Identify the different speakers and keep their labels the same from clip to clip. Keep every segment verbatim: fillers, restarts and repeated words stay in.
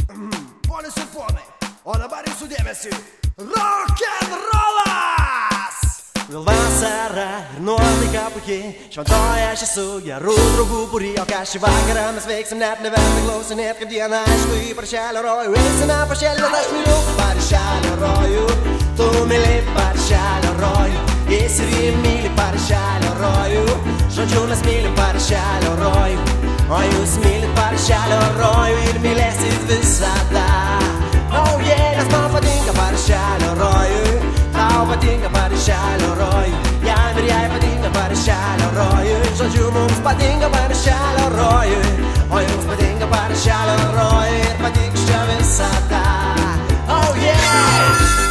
Speaker 1: Ponios ir ponai, o dabar jūsų dėmesiui rock'n'rollas!
Speaker 2: Vėl vasara ir nuotaika puikiai, šventoje aš esu gerų draugų būry, o ką šį vakarą mes veiksim net neverta klausinėt, kaip dieną aišku į paršelio rojų. Eisime paršelį, bet aš myliu paršelio rojų, tu myli paršelio rojų, jis ir jį myli paršelio rojų, žodžiu mes mylim paršelio rojų, o jūs mylit paršelio rojų ir mylėsit visada. Oh yeah, nes man patinka paršelio rojų, tau patinka paršelio rojų, jam ir jai patinka paršelio rojų, žodžiu mums patinka paršelio rojų, o jums patinka paršelio rojų ir patiks čia visada. Oh yeah!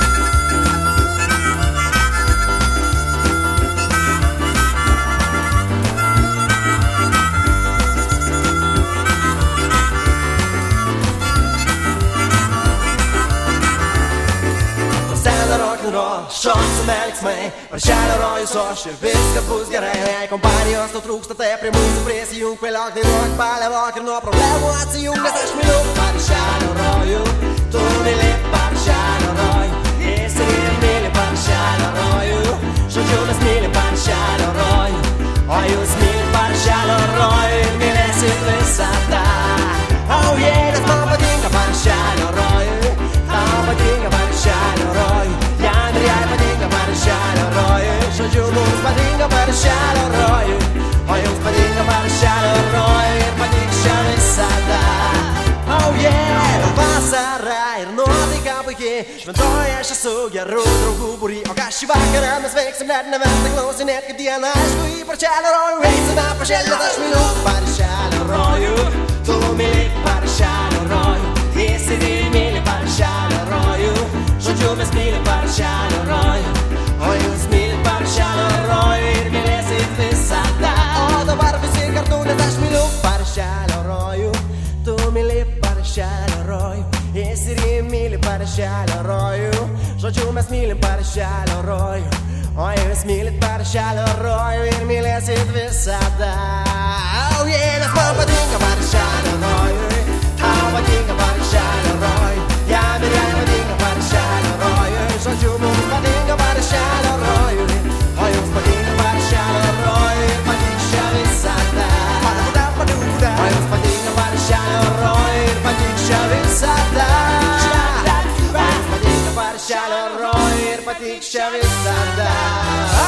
Speaker 2: Šoks su meliksmai, paršelio rojus aš ir viskas bus gerai. Jei kompanijos tau trūksta, tai prie mūsų prisijung, kvėliok, dainuok, palievok ir nuo problemų atsijung, nes aš myliu paršelio rojų, tu myli paršelio rojų, jis ir myli paršelio rojų, žodžiu mes mylim paršelio rojų, o jūs mylit paršelio rojų ir mylėsit visada. Oh yeah, nes man patinka paršelio rojų, tau patinka paršelio rojų, jam ir jai patinka paršelio rojų, žodžiu mums patinka paršelio rojų, o jums patinka paršelio rojų ir patiks čia visada. Oh yeah, vasara ir nuotaika puikiai, šventoje aš esu gerų draugų būry, o ką šį vakarą mes veiksim net neverta klausinėt, kaip dieną aišku į paršelio rojų. Eisime paršelį, bet aš myliu paršelio rojų, tu myli paršelio rojų, jis ir jį myli paršelio rojų, žodžiu mes mylim paršelio rojų, o jūs mylit paršelio rojų ir mylėsit visada. O dabar visi kartu, nes aš myliu paršelio rojų, tu myli paršelio rojų, jis ir jį myli paršelio rojų, žodžiu mes mylim paršelio rojų, o jūs mylit paršelio rojų ir mylėsit visada. Oh yeah, nes man patinka paršelio rojų, tau patinka paršelio rojų, jam ir jai patinka paršelio rojų, žodžiu mums patinka paršelio rojų, o jums patinka paršelio rojų ir patiks čia visada. O jums patinka paršelio rojų ir patiks čia visada. O jums patinka paršelio rojų ir patiks čia visada.